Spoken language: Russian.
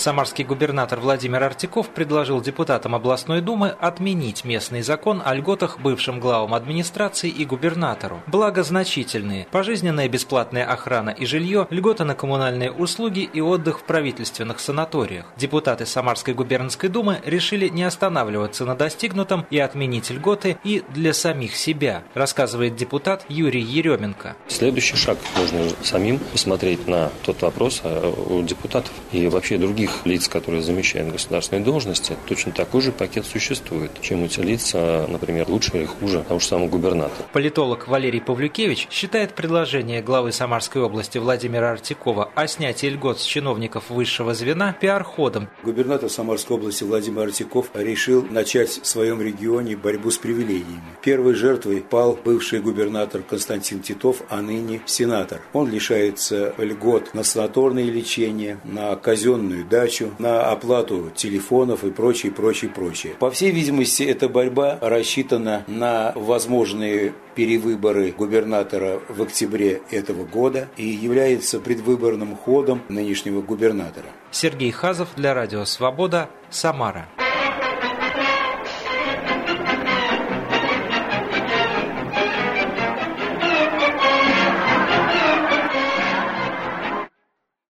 Самарский губернатор Владимир Артиков предложил депутатам областной думы отменить местный закон о льготах бывшим главам администрации и губернатору. Благо значительные: пожизненная бесплатная охрана и жилье, льготы на коммунальные услуги и отдых в правительственных санаториях. Депутаты Самарской губернской думы решили не останавливаться на достигнутом и отменить льготы и для самих себя, рассказывает депутат Юрий Еременко. Следующий шаг: нужно самим посмотреть на тот вопрос у депутатов и вообще других лиц, которые замещают государственные должности. Точно такой же пакет существует. Чем эти лица, например, лучше или хуже того же самого губернатора. Политолог Валерий Павлюкевич считает предложение главы Самарской области Владимира Артикова о снятии льгот с чиновников высшего звена пиар-ходом. Губернатор Самарской области Владимир Артиков решил начать в своем регионе борьбу с привилегиями. Первой жертвой пал бывший губернатор Константин Титов, а ныне сенатор. Он лишается льгот на санаторное лечение, на казенную дачу, на оплату телефонов и прочее. По всей видимости, эта борьба рассчитана на возможные перевыборы губернатора в октябре этого года и является предвыборным ходом нынешнего губернатора. Сергей Хазов для Радио Свобода, Самара.